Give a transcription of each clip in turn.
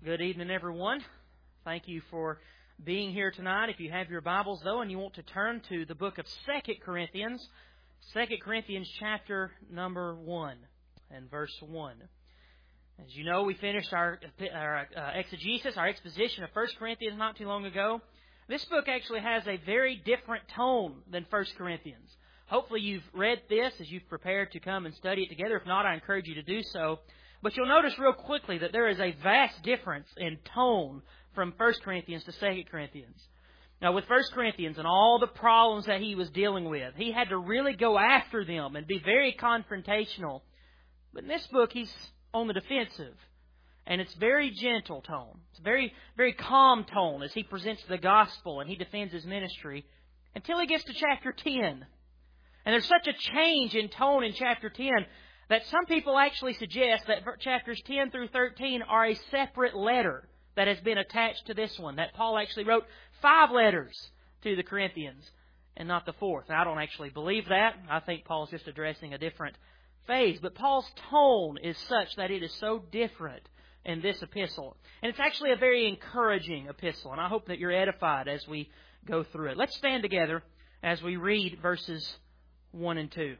Good evening, everyone. Thank you for being here tonight. If you have your Bibles, though, and you want to turn to the book of 2 Corinthians, 2 Corinthians chapter number 1 and verse 1. As you know, we finished our exegesis, our exposition of 1 Corinthians not too long ago. This book actually has a very different tone than 1 Corinthians. Hopefully you've read this as you've prepared to come and study it together. If not, I encourage you to do so. But you'll notice real quickly that there is a vast difference in tone from 1 Corinthians to 2 Corinthians. Now, with 1 Corinthians and all the problems that he was dealing with, he had to really go after them and be very confrontational. But in this book, he's on the defensive. And it's very gentle tone. It's a very, very calm tone as he presents the gospel and he defends his ministry until he gets to chapter 10. And there's such a change in tone in chapter 10 that some people actually suggest that chapters 10 through 13 are a separate letter that has been attached to this one. That Paul actually wrote 5 letters to the Corinthians and not the 4th. Now, I don't actually believe that. I think Paul's just addressing a different phase. But Paul's tone is such that it is so different in this epistle. And it's actually a very encouraging epistle. And I hope that you're edified as we go through it. Let's stand together as we read verses 1 and 2.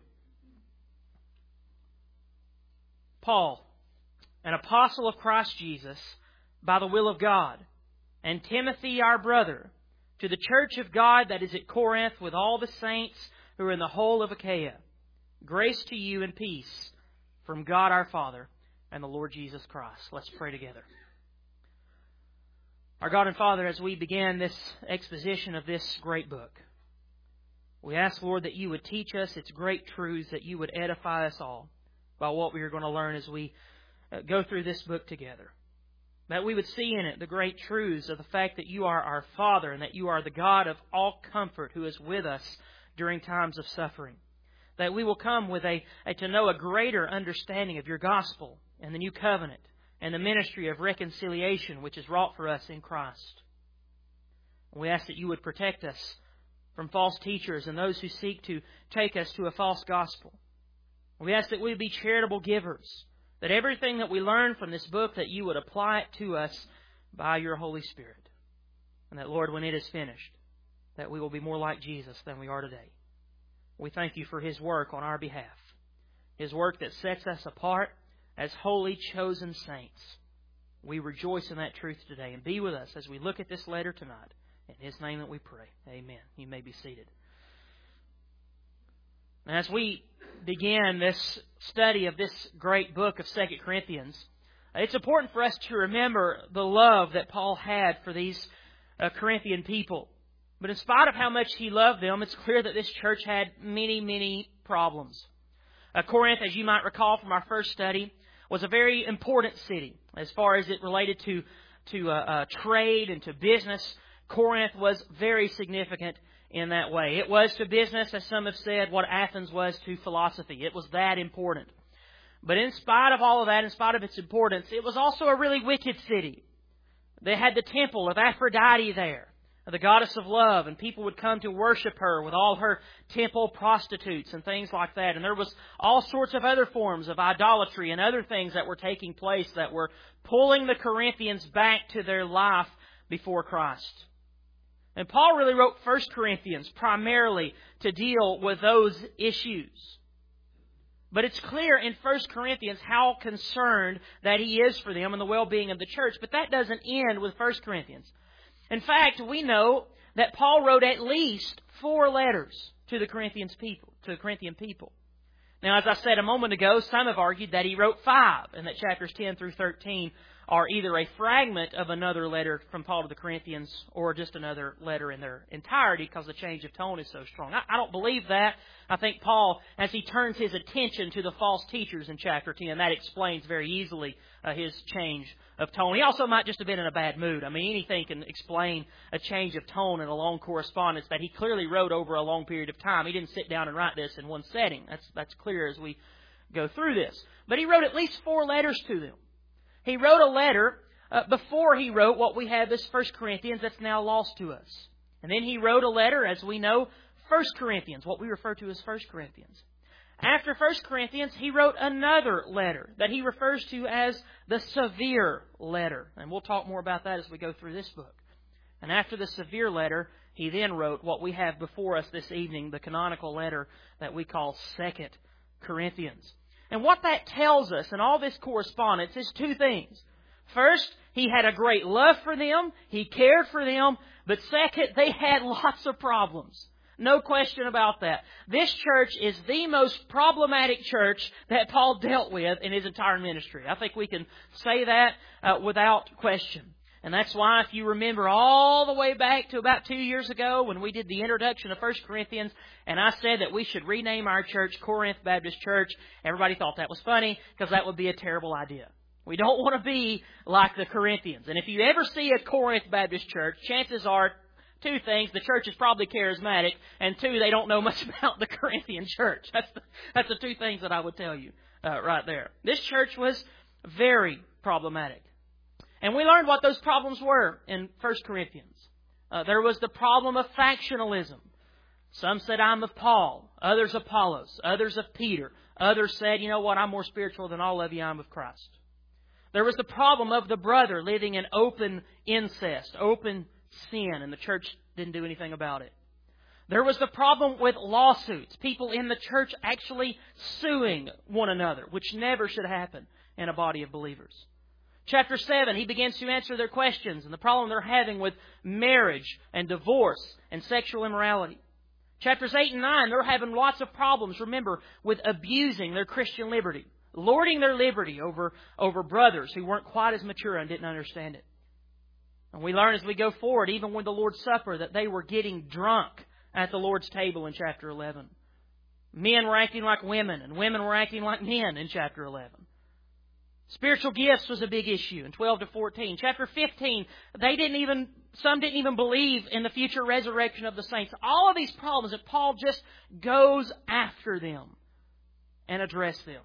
Paul, an apostle of Christ Jesus, by the will of God, and Timothy our brother, to the church of God that is at Corinth with all the saints who are in the whole of Achaia, grace to you and peace from God our Father and the Lord Jesus Christ. Let's pray together. Our God and Father, as we begin this exposition of this great book, we ask, Lord, that you would teach us its great truths, that you would edify us all by what we are going to learn as we go through this book together. That we would see in it the great truths of the fact that you are our Father and that you are the God of all comfort who is with us during times of suffering. That we will come with to know a greater understanding of your gospel and the new covenant and the ministry of reconciliation which is wrought for us in Christ. We ask that you would protect us from false teachers and those who seek to take us to a false gospel. We ask that we be charitable givers, that everything that we learn from this book, that you would apply it to us by your Holy Spirit. And that, Lord, when it is finished, that we will be more like Jesus than we are today. We thank you for His work on our behalf, His work that sets us apart as holy, chosen saints. We rejoice in that truth today, and be with us as we look at this letter tonight. In His name that we pray. Amen. You may be seated. And as we begin this study of this great book of 2 Corinthians, it's important for us to remember the love that Paul had for these Corinthian people. But in spite of how much he loved them, it's clear that this church had many, many problems. Corinth, as you might recall from our first study, was a very important city as far as it related to trade and to business. Corinth was very significant in that way. It was to business, as some have said, what Athens was to philosophy. It was that important. But in spite of all of that, in spite of its importance, it was also a really wicked city. They had the temple of Aphrodite there, the goddess of love, and people would come to worship her with all her temple prostitutes and things like that. And there was all sorts of other forms of idolatry and other things that were taking place that were pulling the Corinthians back to their life before Christ. And Paul really wrote 1 Corinthians primarily to deal with those issues. But it's clear in 1 Corinthians how concerned that he is for them and the well-being of the church. But that doesn't end with 1 Corinthians. In fact, we know that Paul wrote at least 4 letters to the Corinthian people. Now, as I said a moment ago, some have argued that he wrote 5 and that chapters 10 through 13 are either a fragment of another letter from Paul to the Corinthians or just another letter in their entirety because the change of tone is so strong. I don't believe that. I think Paul, as he turns his attention to the false teachers in chapter 10, that explains very easily his change of tone. He also might just have been in a bad mood. I mean, anything can explain a change of tone in a long correspondence that he clearly wrote over a long period of time. He didn't sit down and write this in one setting. That's clear as we go through this. But he wrote at least 4 letters to them. He wrote a letter before he wrote what we have as 1 Corinthians that's now lost to us. And then he wrote a letter, as we know, 1 Corinthians, what we refer to as 1 Corinthians. After 1 Corinthians, he wrote another letter that he refers to as the severe letter. And we'll talk more about that as we go through this book. And after the severe letter, he then wrote what we have before us this evening, the canonical letter that we call 2 Corinthians. And what that tells us in all this correspondence is two things. First, he had a great love for them. He cared for them. But second, they had lots of problems. No question about that. This church is the most problematic church that Paul dealt with in his entire ministry. I think we can say that without question. And that's why, if you remember all the way back to about 2 years ago when we did the introduction of 1 Corinthians, and I said that we should rename our church Corinth Baptist Church, everybody thought that was funny because that would be a terrible idea. We don't want to be like the Corinthians. And if you ever see a Corinth Baptist Church, chances are two things: the church is probably charismatic, and two, they don't know much about the Corinthian church. That's the two things that I would tell you right there. This church was very problematic. And we learned what those problems were in 1 Corinthians. There was the problem of factionalism. Some said, I'm of Paul. Others Apollos. Others of Peter. Others said, you know what, I'm more spiritual than all of you. I'm of Christ. There was the problem of the brother living in open incest, open sin, and the church didn't do anything about it. There was the problem with lawsuits. People in the church actually suing one another, which never should happen in a body of believers. Chapter 7, he begins to answer their questions and the problem they're having with marriage and divorce and sexual immorality. Chapters 8 and 9, they're having lots of problems, remember, with abusing their Christian liberty, lording their liberty over brothers who weren't quite as mature and didn't understand it. And we learn as we go forward, even with the Lord's Supper, that they were getting drunk at the Lord's table in chapter 11. Men were acting like women, and women were acting like men in chapter 11. Spiritual gifts was a big issue in 12 to 14. Chapter 15, some didn't even believe in the future resurrection of the saints. All of these problems that Paul just goes after them and addresses them.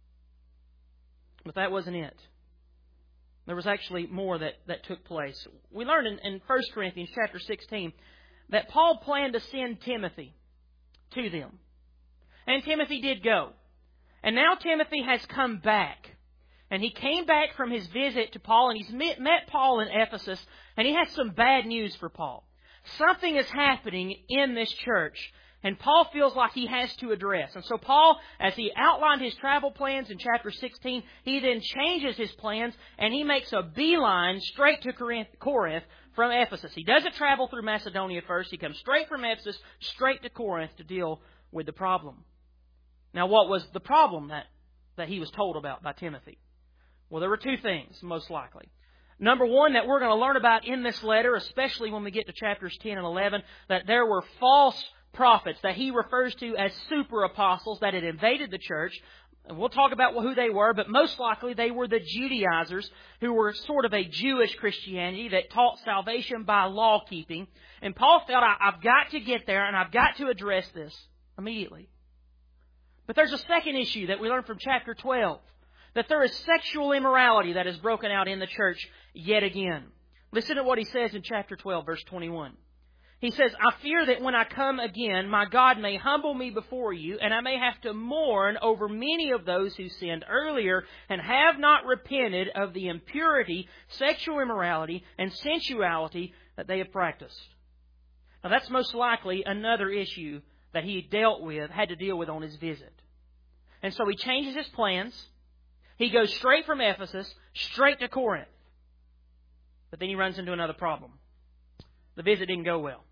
But that wasn't it. There was actually more that took place. We learned in 1 Corinthians chapter 16 that Paul planned to send Timothy to them. And Timothy did go. And now Timothy has come back. And he came back from his visit to Paul, and he's met Paul in Ephesus, and he has some bad news for Paul. Something is happening in this church, and Paul feels like he has to address. And so Paul, as he outlined his travel plans in chapter 16, he then changes his plans, and he makes a beeline straight to Corinth from Ephesus. He doesn't travel through Macedonia first. He comes straight from Ephesus, straight to Corinth to deal with the problem. Now, what was the problem that he was told about by Timothy? Well, there were two things, most likely. Number one, that we're going to learn about in this letter, especially when we get to chapters 10 and 11, that there were false prophets that he refers to as super apostles that had invaded the church. And we'll talk about who they were, but most likely they were the Judaizers, who were sort of a Jewish Christianity that taught salvation by law keeping. And Paul felt, I've got to get there and I've got to address this immediately. But there's a second issue that we learn from chapter 12. That there is sexual immorality that is broken out in the church yet again. Listen to what he says in chapter 12, verse 21. He says, I fear that when I come again, my God may humble me before you, and I may have to mourn over many of those who sinned earlier and have not repented of the impurity, sexual immorality, and sensuality that they have practiced. Now that's most likely another issue that he had to deal with on his visit. And so he changes his plans. He goes straight from Ephesus, straight to Corinth. But then he runs into another problem. The visit didn't go well.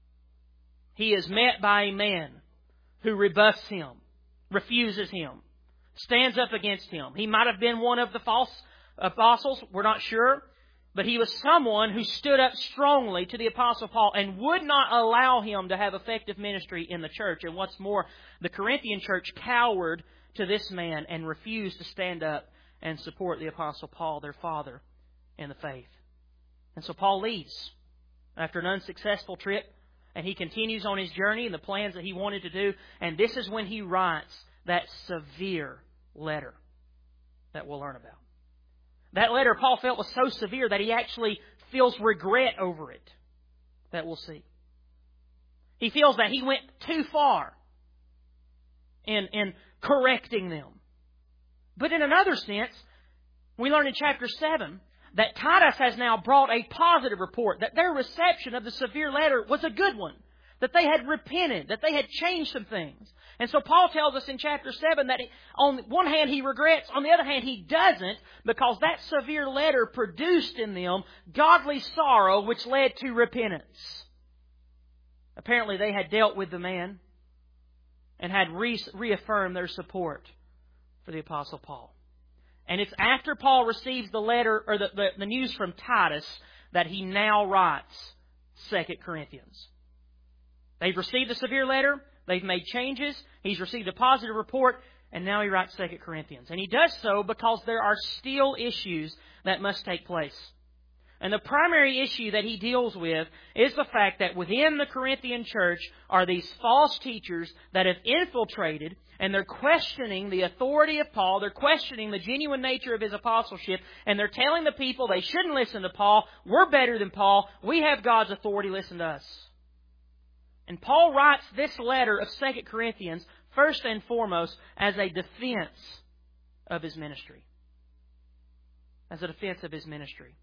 He is met by a man who rebuffs him, refuses him, stands up against him. He might have been one of the false apostles, we're not sure. But he was someone who stood up strongly to the Apostle Paul and would not allow him to have effective ministry in the church. And what's more, the Corinthian church cowered to this man and refused to stand up and support the Apostle Paul, their father in the faith. And so Paul leaves after an unsuccessful trip, and he continues on his journey and the plans that he wanted to do. And this is when he writes that severe letter that we'll learn about. That letter Paul felt was so severe that he actually feels regret over it, that we'll see. He feels that he went too far in correcting them. But in another sense, we learn in chapter 7 that Titus has now brought a positive report, that their reception of the severe letter was a good one, that they had repented, that they had changed some things. And so Paul tells us in chapter 7 that on one hand he regrets, on the other hand he doesn't, because that severe letter produced in them godly sorrow which led to repentance. Apparently they had dealt with the man and had reaffirmed their support for the Apostle Paul. And it's after Paul receives the letter, or the news from Titus, that he now writes 2 Corinthians. They've received a severe letter, they've made changes, he's received a positive report, and now he writes 2 Corinthians. And he does so because there are still issues that must take place. And the primary issue that he deals with is the fact that within the Corinthian church are these false teachers that have infiltrated, and they're questioning the authority of Paul, they're questioning the genuine nature of his apostleship, and they're telling the people they shouldn't listen to Paul, we're better than Paul, we have God's authority, listen to us. And Paul writes this letter of 2 Corinthians first and foremost as a defense of his ministry. As a defense of his ministry.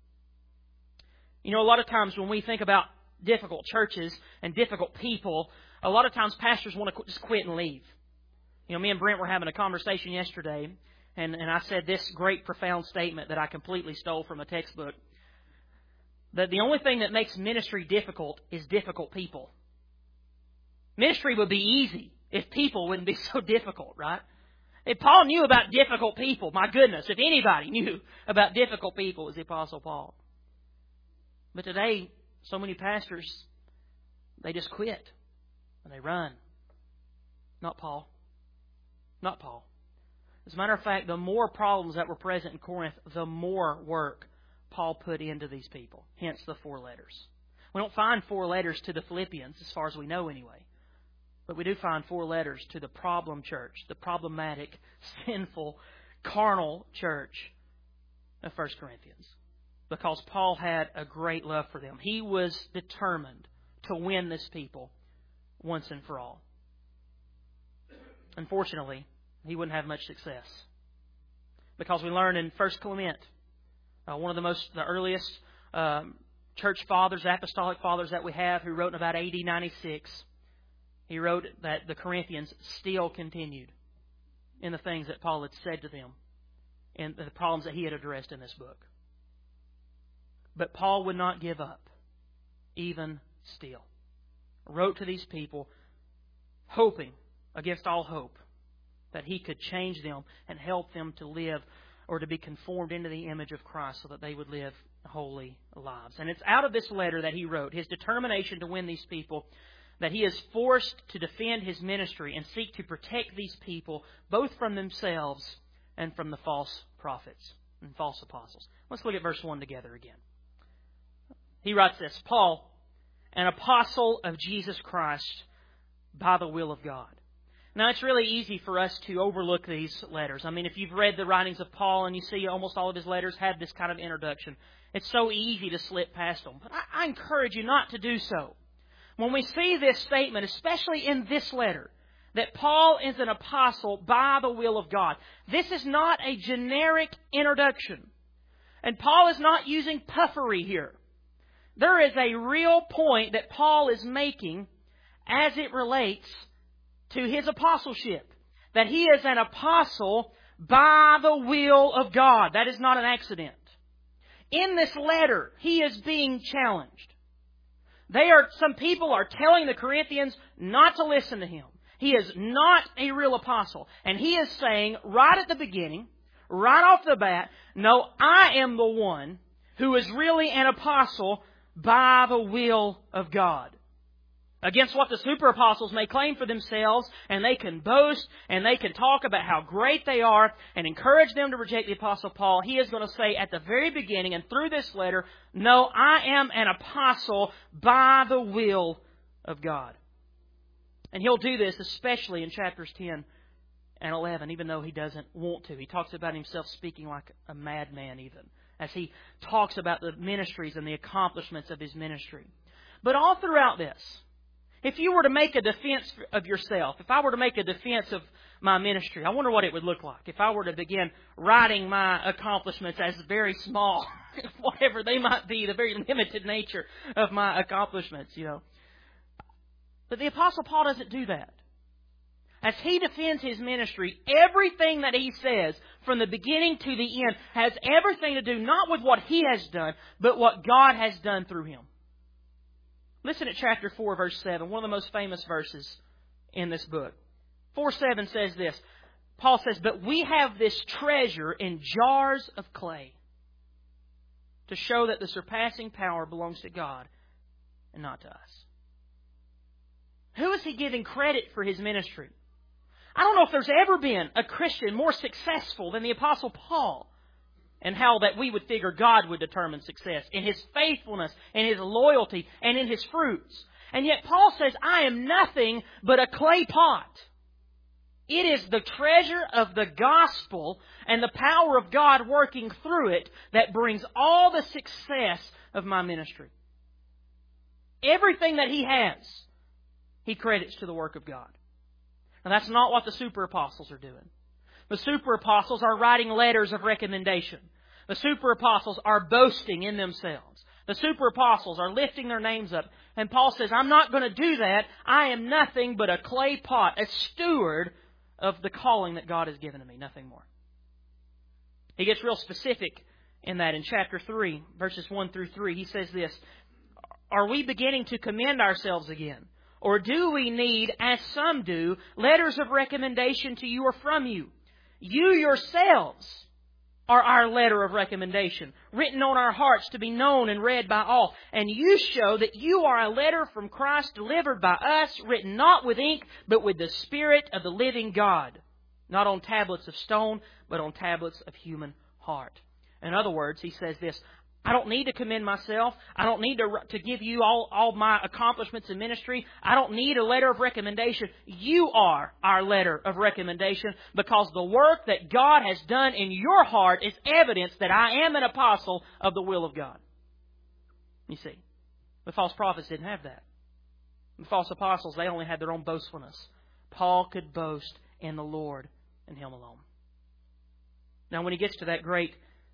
You know, a lot of times when we think about difficult churches and difficult people, a lot of times pastors want to just quit and leave. You know, me and Brent were having a conversation yesterday, and I said this great, profound statement that I completely stole from a textbook. That the only thing that makes ministry difficult is difficult people. Ministry would be easy if people wouldn't be so difficult, right? If Paul knew about difficult people, my goodness, if anybody knew about difficult people, it was the Apostle Paul. But today, so many pastors, they just quit and they run. Not Paul. Not Paul. As a matter of fact, the more problems that were present in Corinth, the more work Paul put into these people. Hence the 4 letters. We don't find 4 letters to the Philippians, as far as we know anyway. But we do find 4 letters to the problem church, the problematic, sinful, carnal church of 1 Corinthians. Because Paul had a great love for them. He was determined to win this people once and for all. Unfortunately, he wouldn't have much success. Because we learn in 1 Clement, one of the earliest church fathers, apostolic fathers that we have, who wrote in about AD 96, he wrote that the Corinthians still continued in the things that Paul had said to them and the problems that he had addressed in this book. But Paul would not give up, even still. Wrote to these people, hoping, against all hope, that he could change them and help them to live or to be conformed into the image of Christ so that they would live holy lives. And it's out of this letter that he wrote, his determination to win these people, that he is forced to defend his ministry and seek to protect these people both from themselves and from the false prophets and false apostles. Let's look at verse 1 together again. He writes this, Paul, an apostle of Jesus Christ by the will of God. Now, it's really easy for us to overlook these letters. I mean, if you've read the writings of Paul and you see almost all of his letters have this kind of introduction, it's so easy to slip past them. But I encourage you not to do so. When we see this statement, especially in this letter, that Paul is an apostle by the will of God, this is not a generic introduction. And Paul is not using puffery here. There is a real point that Paul is making as it relates to his apostleship. That he is an apostle by the will of God. That is not an accident. In this letter, he is being challenged. Some people are telling the Corinthians not to listen to him. He is not a real apostle. And he is saying right at the beginning, right off the bat, no, I am the one who is really an apostle by the will of God. Against what the super apostles may claim for themselves, and they can boast, and they can talk about how great they are, and encourage them to reject the Apostle Paul, he is going to say at the very beginning and through this letter, no, I am an apostle by the will of God. And he'll do this especially in chapters 10 and 11, even though he doesn't want to. He talks about himself speaking like a madman even, as he talks about the ministries and the accomplishments of his ministry. But all throughout this, if you were to make a defense of yourself, if I were to make a defense my ministry. I wonder what it would look like if I were to begin writing my accomplishments as very small, whatever they might be, the very limited nature of my accomplishments, But the Apostle Paul doesn't do that. As he defends his ministry, everything that he says from the beginning to the end has everything to do not with what he has done, but what God has done through him. Listen at chapter 4, verse 7, one of the most famous verses in this book. 4:7 says this. Paul says, "But we have this treasure in jars of clay to show that the surpassing power belongs to God and not to us." Who is he giving credit for his ministry? I don't know if there's ever been a Christian more successful than the Apostle Paul, and how that we would figure God would determine success in his faithfulness, in his loyalty, and in his fruits. And yet Paul says, "I am nothing but a clay pot." It is the treasure of the gospel and the power of God working through it that brings all the success of my ministry. Everything that he has, he credits to the work of God. Now, that's not what the super apostles are doing. The super apostles are writing letters of recommendation. The super apostles are boasting in themselves. The super apostles are lifting their names up. And Paul says, "I'm not going to do that. I am nothing but a clay pot, a steward of the calling that God has given to me, nothing more." He gets real specific in that in chapter 3, verses 1 through 3. He says this, "Are we beginning to commend ourselves again? Or do we need, as some do, letters of recommendation to you or from you? You yourselves are our letter of recommendation, written on our hearts to be known and read by all. And you show that you are a letter from Christ delivered by us, written not with ink, but with the Spirit of the living God, not on tablets of stone, but on tablets of human heart." In other words, he says this, I don't need to commend myself. I don't need to give you all my accomplishments in ministry. I don't need a letter of recommendation. You are our letter of recommendation, because the work that God has done in your heart is evidence that I am an apostle of the will of God. You see, the false prophets didn't have that. The false apostles, they only had their own boastfulness. Paul could boast in the Lord and Him alone. Now, when he gets to that great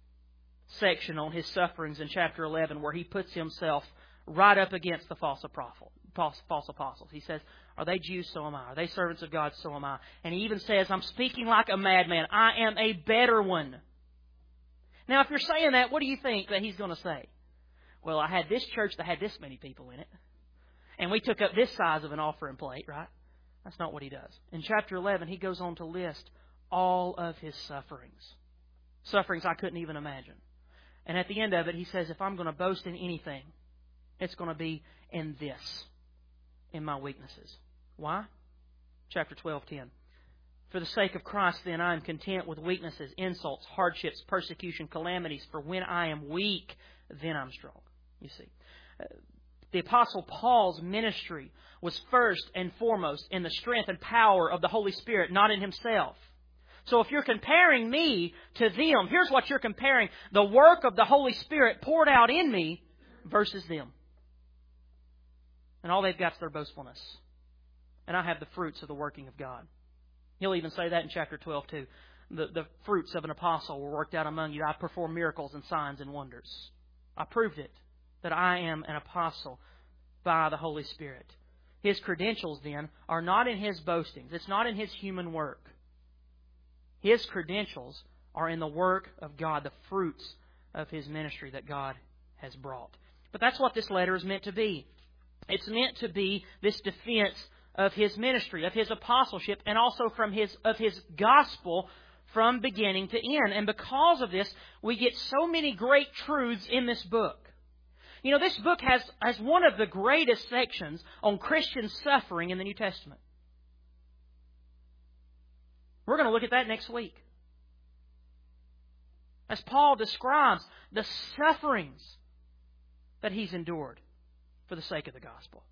section on his sufferings in chapter 11, where he puts himself right up against the false apostles. He says, "Are they Jews? So am I. Are they servants of God? So am I." And he even says, "I'm speaking like a madman. I am a better one." Now, if you're saying that, what do you think that he's going to say? "Well, I had this church that had this many people in it, and we took up this size of an offering plate," right? That's not what he does. In chapter 11, he goes on to list all of his sufferings. Sufferings I couldn't even imagine. And at the end of it, he says, if I'm going to boast in anything, it's going to be in this, in my weaknesses. Why? Chapter 12:10. "For the sake of Christ, then, I am content with weaknesses, insults, hardships, persecution, calamities. For when I am weak, then I'm strong." You see, the Apostle Paul's ministry was first and foremost in the strength and power of the Holy Spirit, not in himself. So if you're comparing me to them, here's what you're comparing: the work of the Holy Spirit poured out in me versus them. And all they've got is their boastfulness. And I have the fruits of the working of God. He'll even say that in chapter 12 too. The fruits of an apostle were worked out among you. I perform miracles and signs and wonders. I proved it, that I am an apostle by the Holy Spirit. His credentials then are not in his boastings. It's not in his human work. His credentials are in the work of God, the fruits of His ministry that God has brought. But that's what this letter is meant to be. It's meant to be this defense of His ministry, of His apostleship, and also of His gospel from beginning to end. And because of this, we get so many great truths in this book. You know, this book has one of the greatest sections on Christian suffering in the New Testament. We're going to look at that next week. As Paul describes the sufferings that he's endured for the sake of the gospel.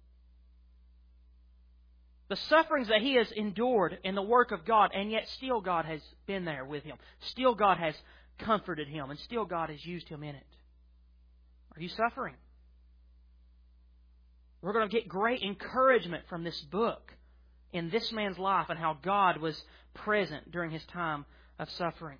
The sufferings that he has endured in the work of God, and yet still God has been there with him. Still God has comforted him, and still God has used him in it. Are you suffering? We're going to get great encouragement from this book in this man's life and how God was present during his time of suffering.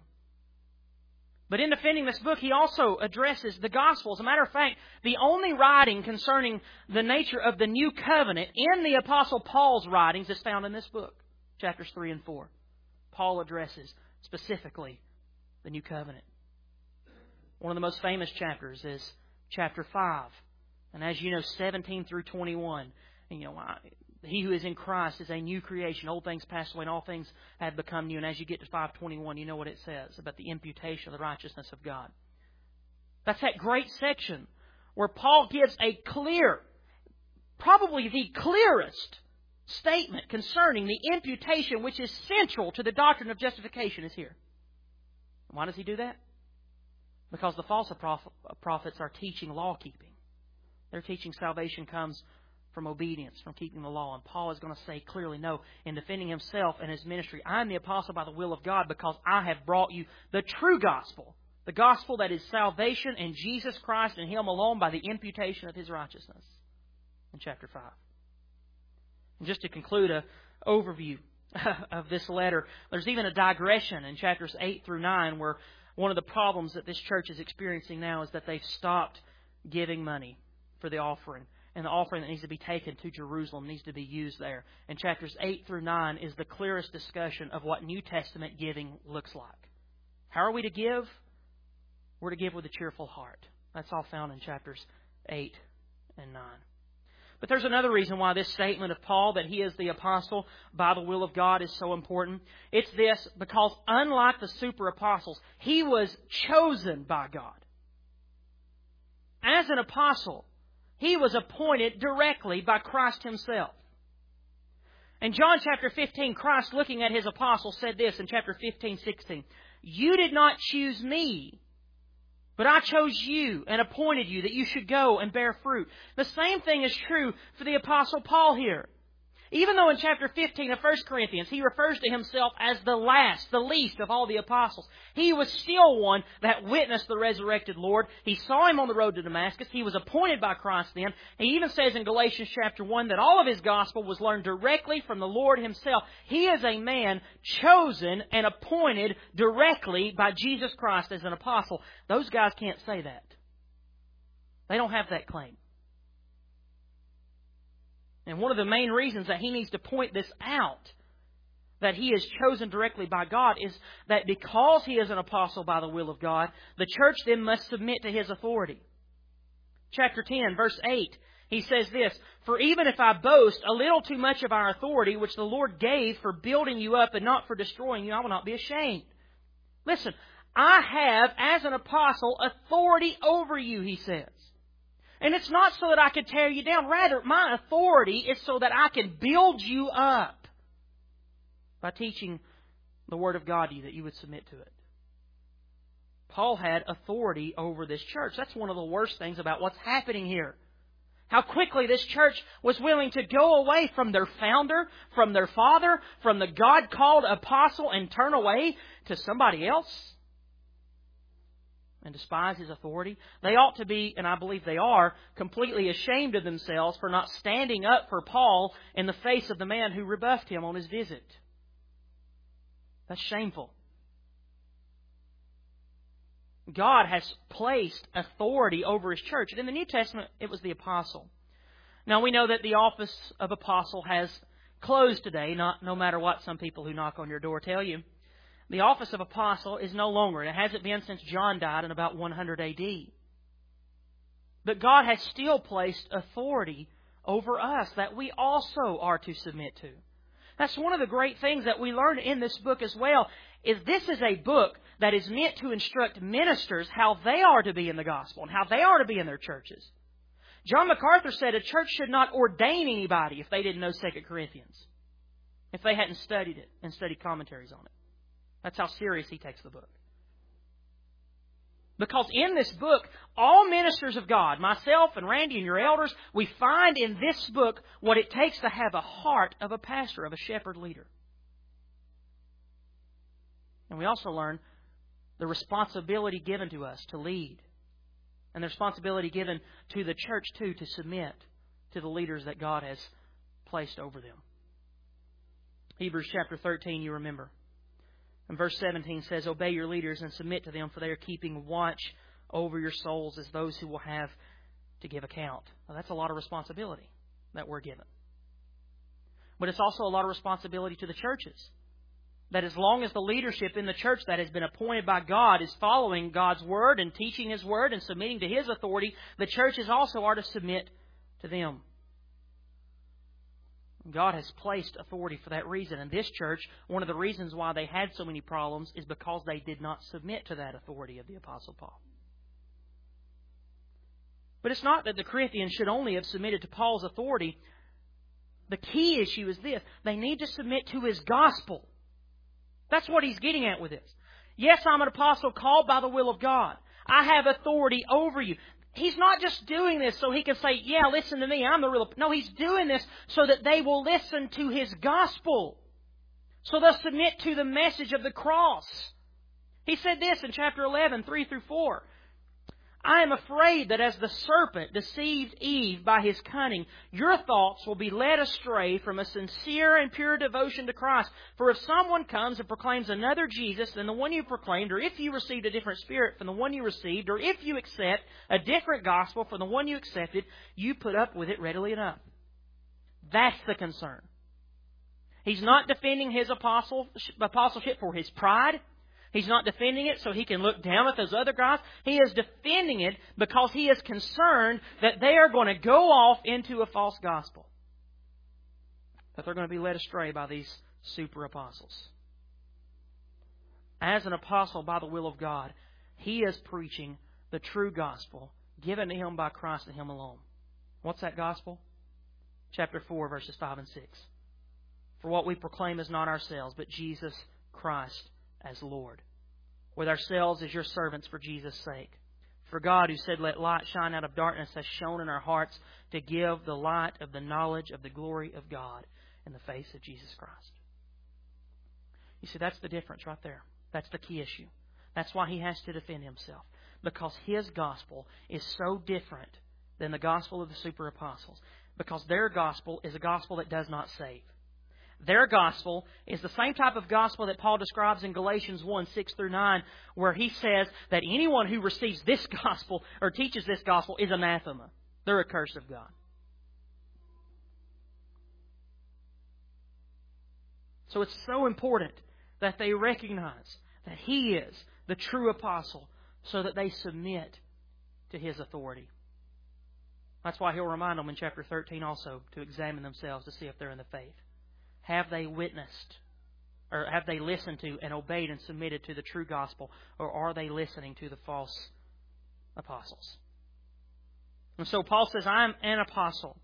But in defending this book, he also addresses the gospel. As a matter of fact, the only writing concerning the nature of the new covenant in the Apostle Paul's writings is found in this book, chapters 3 and 4. Paul addresses specifically the new covenant. One of the most famous chapters is chapter 5. And as you know, 17 through 21. And he who is in Christ is a new creation. Old things passed away and all things have become new. And as you get to 5:21, you know what it says about the imputation of the righteousness of God. That's that great section where Paul gives a clear, probably the clearest statement concerning the imputation which is central to the doctrine of justification is here. Why does he do that? Because the false prophets are teaching law-keeping. They're teaching salvation comes from obedience, from keeping the law. And Paul is going to say clearly, no, in defending himself and his ministry, I'm the apostle by the will of God because I have brought you the true gospel. The gospel that is salvation in Jesus Christ and Him alone by the imputation of His righteousness. In chapter 5. And just to conclude an overview of this letter, there's even a digression in chapters 8 through 9 where one of the problems that this church is experiencing now is that they've stopped giving money for the offering. And the offering that needs to be taken to Jerusalem needs to be used there. And chapters 8 through 9 is the clearest discussion of what New Testament giving looks like. How are we to give? We're to give with a cheerful heart. That's all found in chapters 8 and 9. But there's another reason why this statement of Paul, that he is the apostle by the will of God, is so important. It's this, because unlike the super apostles, he was chosen by God. As an apostle, he was appointed directly by Christ Himself. In John chapter 15, Christ, looking at His apostles, said this in chapter 15:16. You did not choose me, but I chose you and appointed you that you should go and bear fruit. The same thing is true for the Apostle Paul here. Even though in chapter 15 of 1 Corinthians he refers to himself as the last, the least of all the apostles, he was still one that witnessed the resurrected Lord. He saw Him on the road to Damascus. He was appointed by Christ then. He even says in Galatians chapter 1 that all of his gospel was learned directly from the Lord Himself. He is a man chosen and appointed directly by Jesus Christ as an apostle. Those guys can't say that. They don't have that claim. And one of the main reasons that he needs to point this out, that he is chosen directly by God, is that because he is an apostle by the will of God, the church then must submit to his authority. Chapter 10, verse 8, he says this, For even if I boast a little too much of our authority, which the Lord gave for building you up and not for destroying you, I will not be ashamed. Listen, I have, as an apostle, authority over you, he says. And it's not so that I can tear you down. Rather, my authority is so that I can build you up by teaching the Word of God to you, that you would submit to it. Paul had authority over this church. That's one of the worst things about what's happening here. How quickly this church was willing to go away from their founder, from their father, from the God-called apostle, and turn away to somebody else and despise his authority. They ought to be, and I believe they are, completely ashamed of themselves for not standing up for Paul in the face of the man who rebuffed him on his visit. That's shameful. God has placed authority over His church. And in the New Testament, it was the apostle. Now we know that the office of apostle has closed today, no matter what some people who knock on your door tell you. The office of apostle is no longer. It hasn't been since John died in about 100 A.D. But God has still placed authority over us that we also are to submit to. That's one of the great things that we learn in this book as well, is this is a book that is meant to instruct ministers how they are to be in the gospel and how they are to be in their churches. John MacArthur said a church should not ordain anybody if they didn't know 2 Corinthians, if they hadn't studied it and studied commentaries on it. That's how serious he takes the book. Because in this book, all ministers of God, myself and Randy and your elders, we find in this book what it takes to have a heart of a pastor, of a shepherd leader. And we also learn the responsibility given to us to lead. And the responsibility given to the church, too, to submit to the leaders that God has placed over them. Hebrews chapter 13, you remember. And verse 17 says, "Obey your leaders and submit to them, for they are keeping watch over your souls as those who will have to give account." Now, that's a lot of responsibility that we're given. But it's also a lot of responsibility to the churches. That as long as the leadership in the church that has been appointed by God is following God's Word and teaching His Word and submitting to His authority, the churches also are to submit to them. God has placed authority for that reason. And this church, one of the reasons why they had so many problems is because they did not submit to that authority of the Apostle Paul. But it's not that the Corinthians should only have submitted to Paul's authority. The key issue is this: they need to submit to his gospel. That's what he's getting at with this. Yes, I'm an apostle called by the will of God. I have authority over you. He's not just doing this so he can say, yeah, listen to me, I'm the real... No, he's doing this so that they will listen to his gospel. So they'll submit to the message of the cross. He said this in chapter 11, 3 through 4. "I am afraid that as the serpent deceived Eve by his cunning, your thoughts will be led astray from a sincere and pure devotion to Christ. For if someone comes and proclaims another Jesus than the one you proclaimed, or if you received a different spirit from the one you received, or if you accept a different gospel from the one you accepted, you put up with it readily enough." That's the concern. He's not defending his apostleship for his pride. He's not defending it so he can look down at those other guys. He is defending it because he is concerned that they are going to go off into a false gospel. That they're going to be led astray by these super apostles. As an apostle by the will of God, he is preaching the true gospel given to him by Christ and him alone. What's that gospel? Chapter 4, verses 5 and 6. "For what we proclaim is not ourselves, but Jesus Christ as Lord, with ourselves as your servants for Jesus' sake. For God, who said, 'Let light shine out of darkness,' has shone in our hearts to give the light of the knowledge of the glory of God in the face of Jesus Christ." You see, that's the difference right there. That's the key issue. That's why he has to defend himself. Because his gospel is so different than the gospel of the super apostles. Because their gospel is a gospel that does not save. Their gospel is the same type of gospel that Paul describes in Galatians 1, 6 through 9, where he says that anyone who receives this gospel or teaches this gospel is anathema. They're a curse of God. So it's so important that they recognize that he is the true apostle so that they submit to his authority. That's why he'll remind them in chapter 13 also to examine themselves to see if they're in the faith. Have they witnessed, or have they listened to and obeyed and submitted to the true gospel, or are they listening to the false apostles? And so Paul says, "I'm an apostle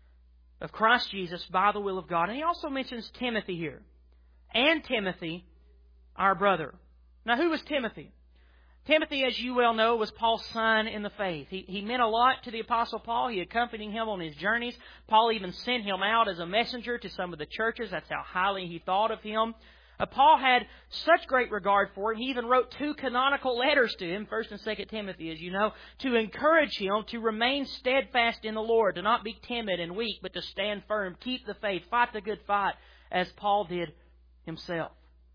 of Christ Jesus by the will of God." And he also mentions Timothy here. "And Timothy, our brother." Now, who was Timothy? Timothy, as you well know, was Paul's son in the faith. He meant a lot to the Apostle Paul. He accompanied him on his journeys. Paul even sent him out as a messenger to some of the churches. That's how highly he thought of him. Paul had such great regard for him, he even wrote 2 canonical letters to him, 1 and 2 Timothy, as you know, to encourage him to remain steadfast in the Lord, to not be timid and weak, but to stand firm, keep the faith, fight the good fight, as Paul did himself.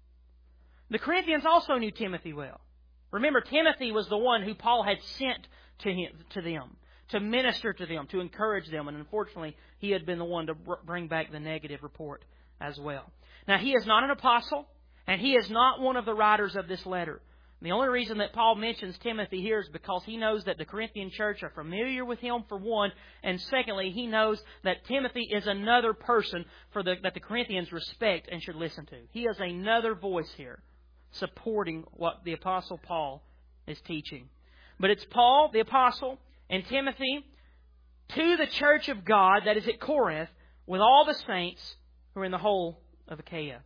The Corinthians also knew Timothy well. Remember, Timothy was the one who Paul had sent to them, to minister to them, to encourage them. And unfortunately, he had been the one to bring back the negative report as well. Now, he is not an apostle, and he is not one of the writers of this letter. And the only reason that Paul mentions Timothy here is because he knows that the Corinthian church are familiar with him, for one, and secondly, he knows that Timothy is another person that the Corinthians respect and should listen to. He is another voice here, supporting what the Apostle Paul is teaching. But it's Paul, the Apostle, and Timothy to the church of God that is at Corinth with all the saints who are in the whole of Achaia.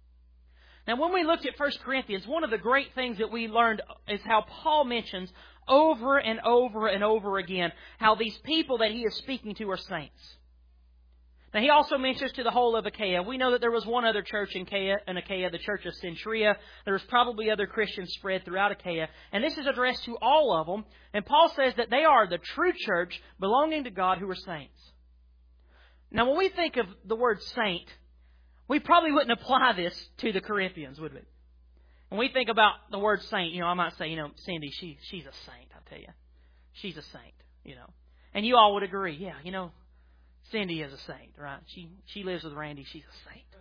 Now, when we looked at 1 Corinthians, one of the great things that we learned is how Paul mentions over and over and over again how these people that he is speaking to are saints. Now, he also mentions to the whole of Achaia. We know that there was one other church in Achaia, the church of Cenchrea. There was probably other Christians spread throughout Achaia. And this is addressed to all of them. And Paul says that they are the true church belonging to God who are saints. Now, when we think of the word saint, We probably wouldn't apply this to the Corinthians, would we? When we think about the word saint, I might say, Cindy, she's a saint, I tell you. She's a saint, And you all would agree, yeah, Cindy is a saint, right? She lives with Randy, she's a saint.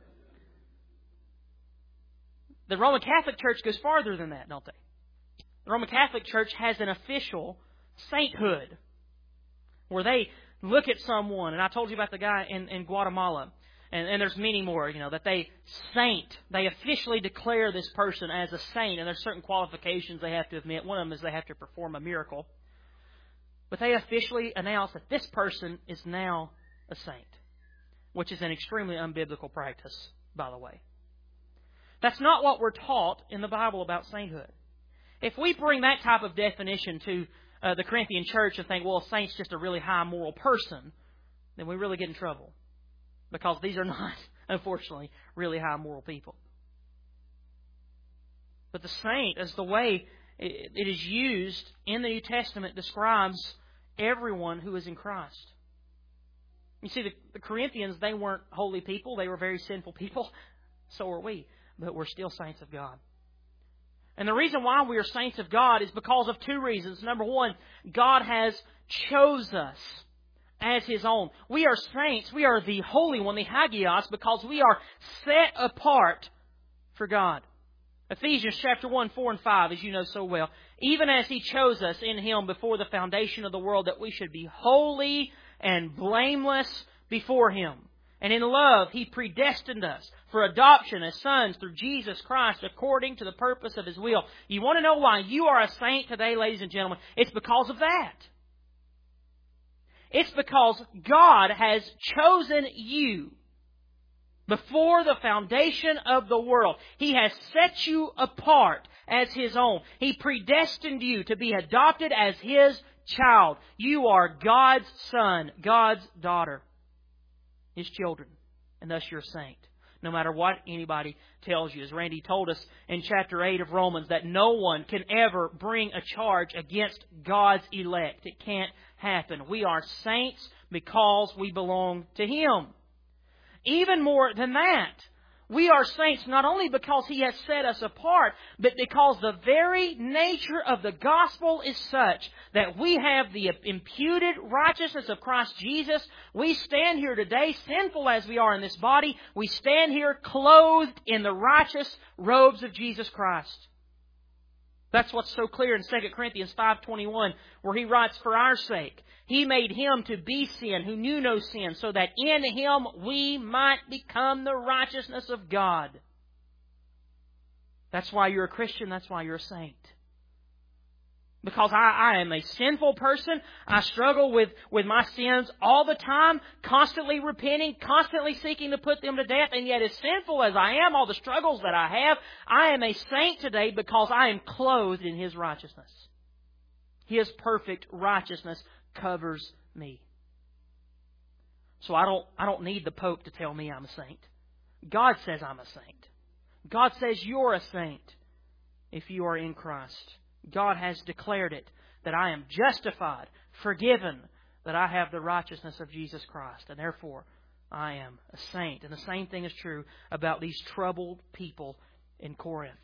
The Roman Catholic Church goes farther than that, don't they? The Roman Catholic Church has an official sainthood where they look at someone, and I told you about the guy in Guatemala, and there's many more, that they officially declare this person as a saint, and there's certain qualifications they have to admit. One of them is they have to perform a miracle. But they officially announce that this person is now a saint, which is an extremely unbiblical practice, by the way. That's not what we're taught in the Bible about sainthood. If we bring that type of definition to the Corinthian church and think, well, a saint's just a really high moral person, then we really get in trouble. Because these are not, unfortunately, really high moral people. But the saint, as the way it is used in the New Testament, describes everyone who is in Christ. You see, the Corinthians, they weren't holy people. They were very sinful people. So are we. But we're still saints of God. And the reason why we are saints of God is because of two reasons. Number one, God has chose us as His own. We are saints. We are the Holy One, the Hagios, because we are set apart for God. Ephesians chapter 1, 4 and 5, as you know so well. Even as He chose us in Him before the foundation of the world, that we should be holy and blameless before Him. And in love, He predestined us for adoption as sons through Jesus Christ according to the purpose of His will. You want to know why you are a saint today, ladies and gentlemen? It's because of that. It's because God has chosen you before the foundation of the world. He has set you apart as His own. He predestined you to be adopted as His child. You are God's son, God's daughter, His children, and thus you're a saint. No matter what anybody tells you. As Randy told us in chapter 8 of Romans, that no one can ever bring a charge against God's elect. It can't happen. We are saints because we belong to Him. Even more than that, we are saints not only because He has set us apart, but because the very nature of the gospel is such that we have the imputed righteousness of Christ Jesus. We stand here today, sinful as we are in this body, we stand here clothed in the righteous robes of Jesus Christ. That's what's so clear in 2 Corinthians 5:21, where he writes, "For our sake, He made Him to be sin who knew no sin, so that in Him we might become the righteousness of God." That's why you're a Christian. That's why you're a saint. Because I am a sinful person. I struggle with my sins all the time, constantly repenting, constantly seeking to put them to death. And yet, as sinful as I am, all the struggles that I have, I am a saint today because I am clothed in His righteousness. His perfect righteousness covers me. So I don't need the Pope to tell me I'm a saint. God says I'm a saint. God says you're a saint if you are in Christ. God has declared it, that I am justified, forgiven, that I have the righteousness of Jesus Christ, and therefore I am a saint. And the same thing is true about these troubled people in Corinth.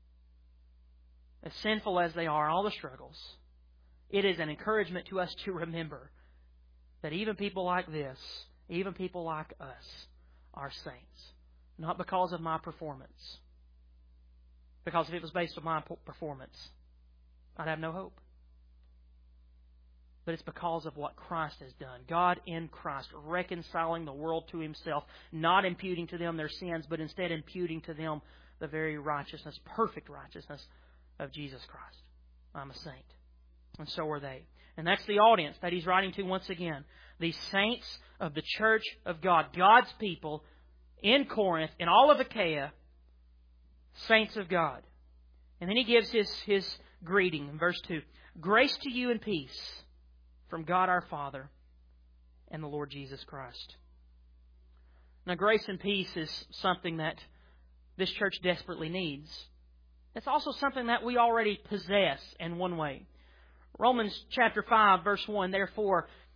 As sinful as they are, all the struggles, it is an encouragement to us to remember that even people like this, even people like us, are saints. Not because of my performance. Because if it was based on my performance, I'd have no hope. But it's because of what Christ has done. God in Christ, reconciling the world to Himself, not imputing to them their sins, but instead imputing to them the very righteousness, perfect righteousness of Jesus Christ. I'm a saint. And so are they. And that's the audience that he's writing to once again. The saints of the church of God, God's people in Corinth, in all of Achaia, saints of God. And then he gives his greeting in verse 2. Grace to you and peace from God our Father and the Lord Jesus Christ. Now, grace and peace is something that this church desperately needs. It's also something that we already possess in one way. Romans chapter 5, verse 1, therefore,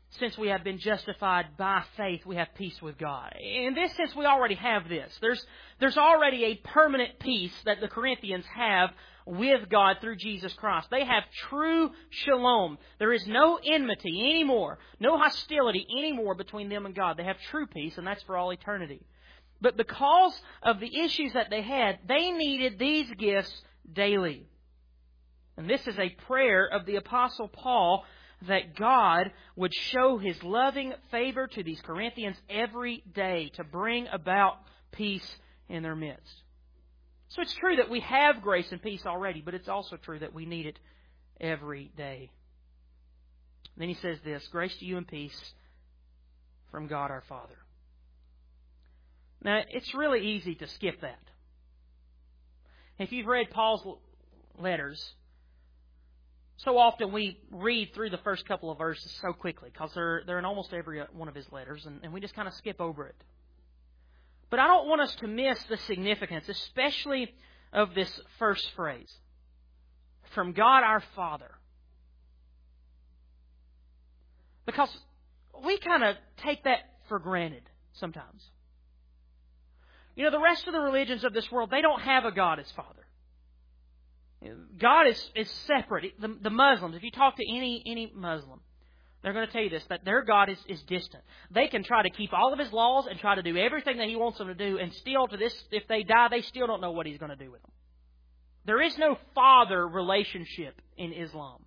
since we have been justified by faith, we have peace with God. In this sense, we already have this. There's already a permanent peace that the Corinthians have with God through Jesus Christ. They have true shalom. There is no enmity anymore, no hostility anymore between them and God. They have true peace, and that's for all eternity. But because of the issues that they had, they needed these gifts daily. And this is a prayer of the Apostle Paul, that God would show His loving favor to these Corinthians every day to bring about peace in their midst. So it's true that we have grace and peace already, but it's also true that we need it every day. Then he says this, grace to you and peace from God our Father. Now, it's really easy to skip that. If you've read Paul's letters, so often we read through the first couple of verses so quickly because they're in almost every one of his letters, and we just kind of skip over it. But I don't want us to miss the significance, especially of this first phrase, from God our Father. Because we kind of take that for granted sometimes. You know, the rest of the religions of this world, they don't have a God as Father. God is separate. The Muslims, if you talk to any Muslim, they're going to tell you this, that their God is distant. They can try to keep all of His laws and try to do everything that He wants them to do, and still to this, if they die, they still don't know what He's going to do with them. There is no father relationship in Islam.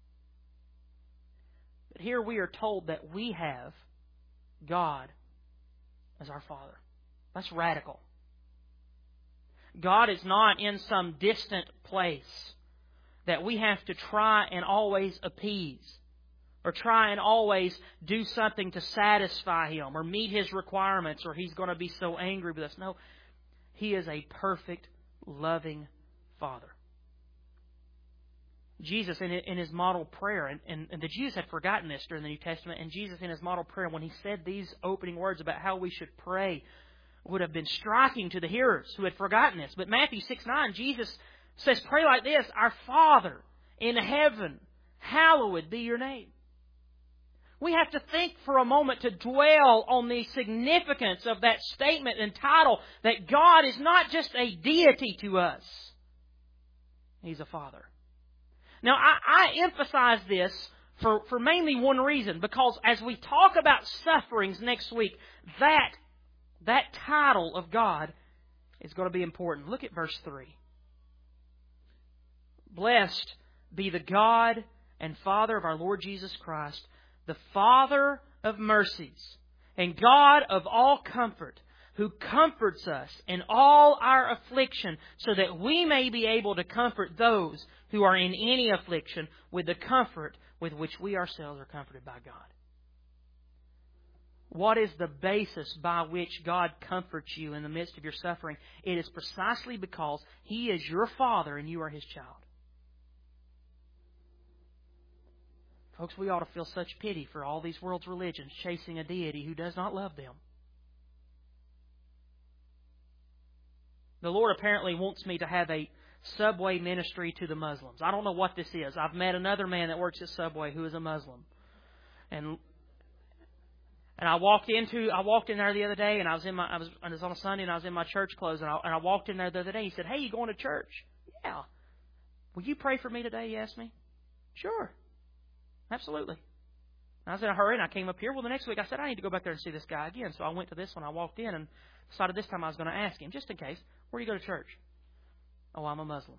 But here we are told that we have God as our Father. That's radical. God is not in some distant place that we have to try and always appease, or try and always do something to satisfy Him or meet His requirements, or He's going to be so angry with us. No, He is a perfect, loving Father. Jesus in His model prayer, and the Jews had forgotten this during the New Testament, and Jesus in His model prayer, when He said these opening words about how we should pray, would have been striking to the hearers who had forgotten this. But Matthew 6:9, Jesus says, pray like this, our Father in heaven, hallowed be your name. We have to think for a moment to dwell on the significance of that statement and title, that God is not just a deity to us. He's a Father. Now, I emphasize this for mainly one reason, because as we talk about sufferings next week, that title of God is going to be important. Look at verse 3. Blessed be the God and Father of our Lord Jesus Christ, the Father of mercies and God of all comfort, who comforts us in all our affliction, so that we may be able to comfort those who are in any affliction with the comfort with which we ourselves are comforted by God. What is the basis by which God comforts you in the midst of your suffering? It is precisely because He is your Father and you are His child. Folks, we ought to feel such pity for all these world's religions chasing a deity who does not love them. The Lord apparently wants me to have a Subway ministry to the Muslims. I don't know what this is. I've met another man that works at Subway who is a Muslim. And I walked in there the other day, and it was on a Sunday, and I was in my church clothes, and I walked in there the other day. He said, "Hey, you going to church?" "Yeah." "Will you pray for me today?" he asked me. "Sure. Absolutely." And I was in a hurry, and I came up here. Well, the next week I said, I need to go back there and see this guy again. So I went to this one. I walked in and decided this time I was going to ask him, just in case, "Where do you go to church?" "Oh, I'm a Muslim."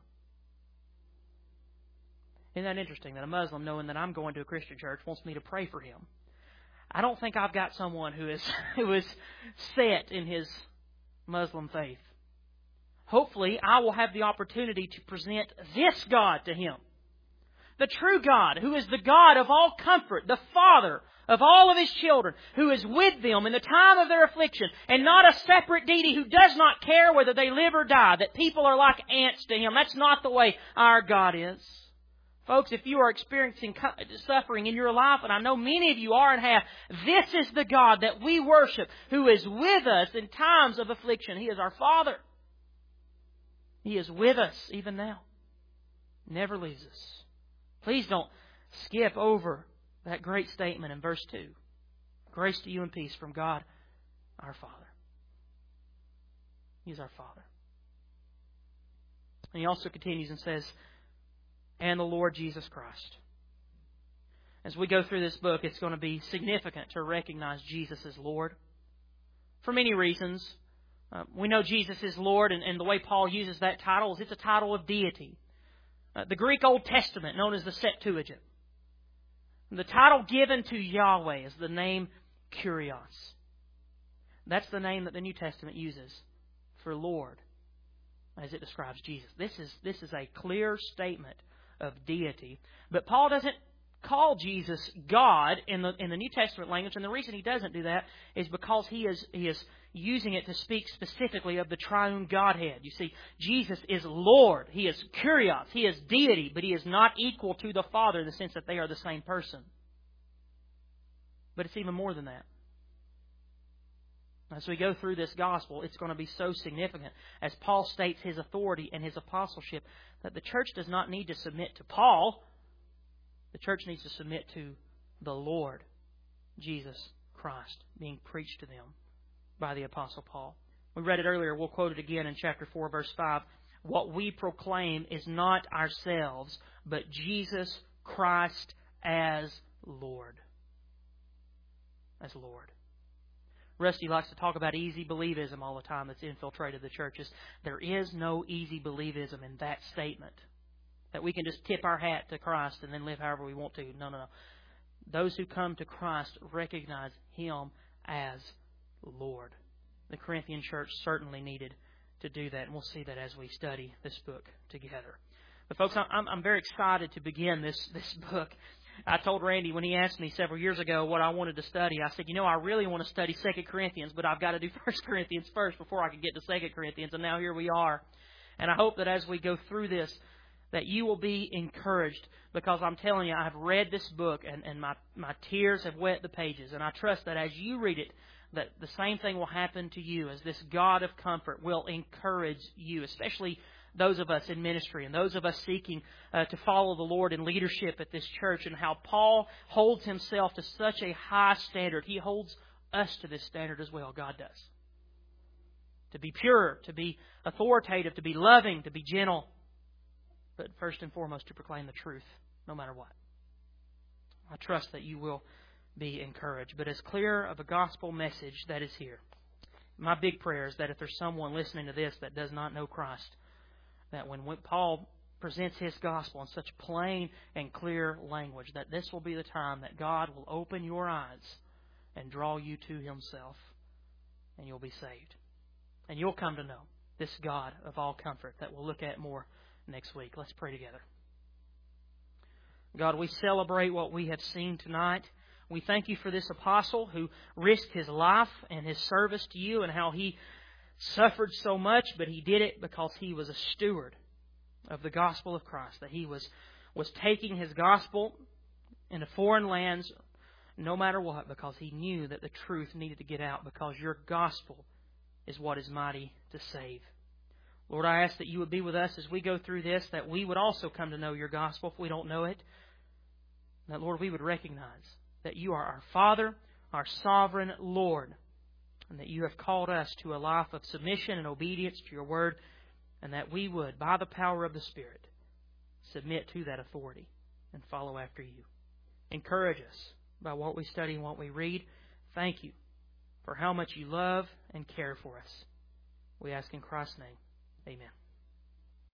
Isn't that interesting that a Muslim, knowing that I'm going to a Christian church, wants me to pray for him? I don't think I've got someone who is set in his Muslim faith. Hopefully, I will have the opportunity to present this God to him. The true God, who is the God of all comfort, the Father of all of His children, who is with them in the time of their affliction, and not a separate deity who does not care whether they live or die, that people are like ants to Him. That's not the way our God is. Folks, if you are experiencing suffering in your life, and I know many of you are and have, this is the God that we worship, who is with us in times of affliction. He is our Father. He is with us even now. Never leaves us. Please don't skip over that great statement in verse 2. Grace to you and peace from God, our Father. He is our Father. And he also continues and says, and the Lord Jesus Christ. As we go through this book, it's going to be significant to recognize Jesus as Lord. For many reasons. We know Jesus is Lord, and the way Paul uses that title is it's a title of deity. The Greek Old Testament, known as the Septuagint. The title given to Yahweh is the name Kyrios. That's the name that the New Testament uses for Lord as it describes Jesus. This is a clear statement of deity. But Paul doesn't call Jesus God in the New Testament language, and the reason he doesn't do that is because he is using it to speak specifically of the triune Godhead. You see, Jesus is Lord. He is Kyrios. He is deity, but He is not equal to the Father in the sense that they are the same person. But it's even more than that. As we go through this gospel, it's going to be so significant as Paul states his authority and his apostleship that the church does not need to submit to Paul. The church needs to submit to the Lord Jesus Christ being preached to them by the Apostle Paul. We read it earlier. We'll quote it again in chapter 4, verse 5. What we proclaim is not ourselves, but Jesus Christ as Lord. As Lord. Rusty likes to talk about easy believism all the time that's infiltrated the churches. There is no easy believism in that statement. That we can just tip our hat to Christ and then live however we want to. No. Those who come to Christ recognize Him as Lord. The Corinthian church certainly needed to do that, and we'll see that as we study this book together. But folks, I'm very excited to begin this book. I told Randy when he asked me several years ago what I wanted to study, I said, I really want to study 2 Corinthians, but I've got to do 1 Corinthians first before I can get to 2 Corinthians, and now here we are. And I hope that as we go through this, that you will be encouraged, because I'm telling you, I've read this book and my tears have wet the pages. And I trust that as you read it, that the same thing will happen to you, as this God of comfort will encourage you, especially those of us in ministry and those of us seeking to follow the Lord in leadership at this church, and how Paul holds himself to such a high standard. He holds us to this standard as well. God does. To be pure, to be authoritative, to be loving, to be gentle. But first and foremost, to proclaim the truth, no matter what. I trust that you will be encouraged. But as clear of a gospel message that is here, my big prayer is that if there's someone listening to this that does not know Christ, that when Paul presents his gospel in such plain and clear language, that this will be the time that God will open your eyes and draw you to Himself, and you'll be saved. And you'll come to know this God of all comfort that we'll look at more next week. Let's pray together. God, we celebrate what we have seen tonight. We thank You for this apostle who risked his life and his service to You, and how he suffered so much, but he did it because he was a steward of the gospel of Christ, that he was taking his gospel into foreign lands no matter what, because he knew that the truth needed to get out, because Your gospel is what is mighty to save. Lord, I ask that You would be with us as we go through this, that we would also come to know Your gospel if we don't know it. That, Lord, we would recognize that You are our Father, our sovereign Lord, and that You have called us to a life of submission and obedience to Your word, and that we would, by the power of the Spirit, submit to that authority and follow after You. Encourage us by what we study and what we read. Thank You for how much You love and care for us. We ask in Christ's name. Amen.